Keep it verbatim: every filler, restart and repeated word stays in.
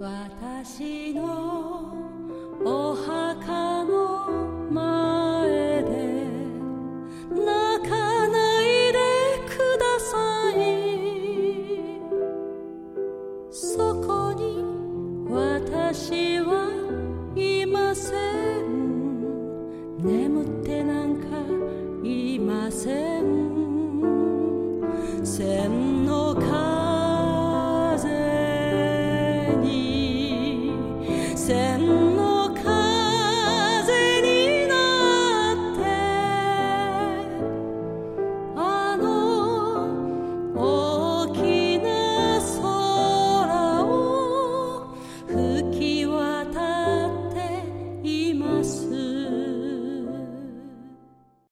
私のお墓の前で泣かないでください。そこに私はいません。眠ってなんかいません。千の風